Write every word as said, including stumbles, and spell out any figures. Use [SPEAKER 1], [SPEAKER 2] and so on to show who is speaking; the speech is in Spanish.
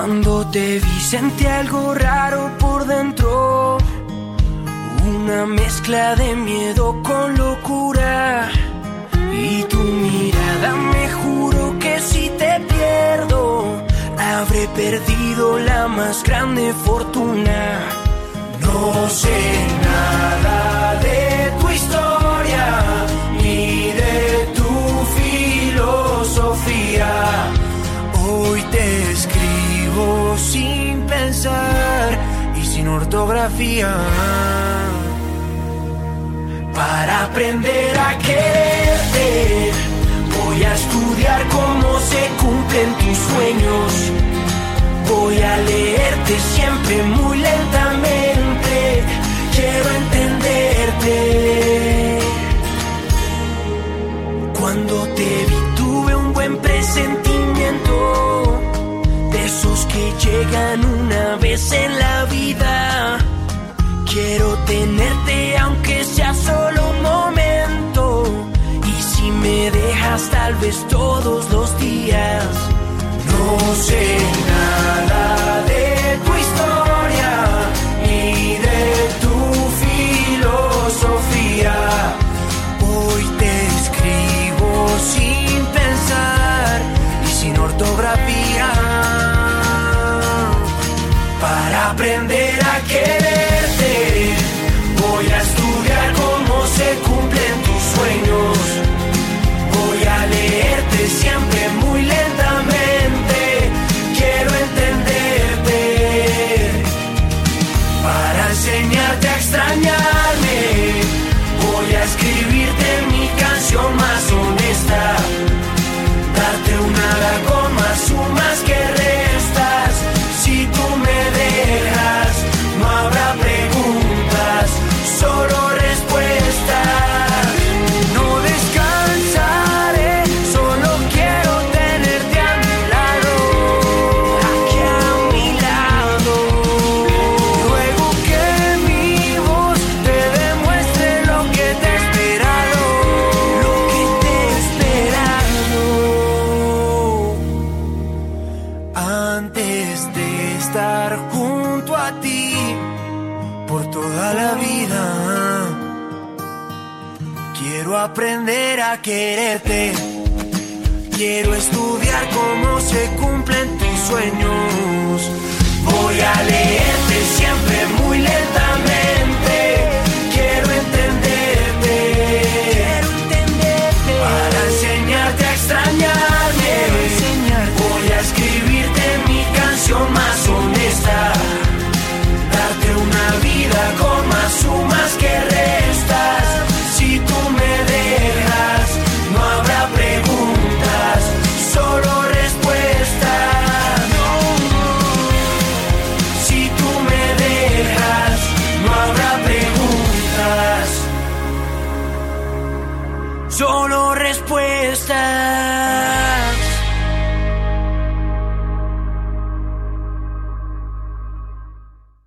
[SPEAKER 1] Cuando te vi sentí algo raro por dentro, una mezcla de miedo con locura. Y tu mirada me juro que si te pierdo, habré perdido la más grande fortuna. No sé nada de tu historia, ni de tu filosofía. Hoy te escribo sin pensar y sin ortografía, para aprender a quererte. Voy a estudiar cómo se cumplen tus sueños. Voy a leerte siempre muy lentamente. Quiero entenderte. Cuando te vi tuve un buen presentimiento, de esos que llegan una vez en la vida. Quiero tenerte aunque sea solo un momento, y si me dejas tal vez todos los días. No sé nada de tu historia, ni de tu filosofía. Hoy te escribo sin pensar y sin ortografía, para aprender a quererte. Voy a estudiar cómo se cumplen tus sueños. Voy a leerte siempre muy lentamente. Quiero entenderte, para enseñarte a extrañarme. Voy a escribirte mi canción más honesta, darte una hora con más sumas que restas. Si tú me dejas, no habrá preguntas, solo respuestas. No descansaré, solo quiero tenerte a mi lado, aquí a mi lado. Luego que mi voz te demuestre lo que te he esperado, lo que te he esperado. Antes de estar junto a ti por toda la vida, quiero aprender a quererte. Quiero estudiar cómo se cumplen tus sueños. Voy a leerte siempre muy lentamente. Quiero entenderte, quiero entenderte, para enseñarte a extrañarme. Voy a escribirte mi canción más honesta, darte una vida con más sumas que restas. Si tú me dejas, no habrá preguntas, solo respuestas. No. Si tú me dejas, no habrá preguntas, solo respuestas.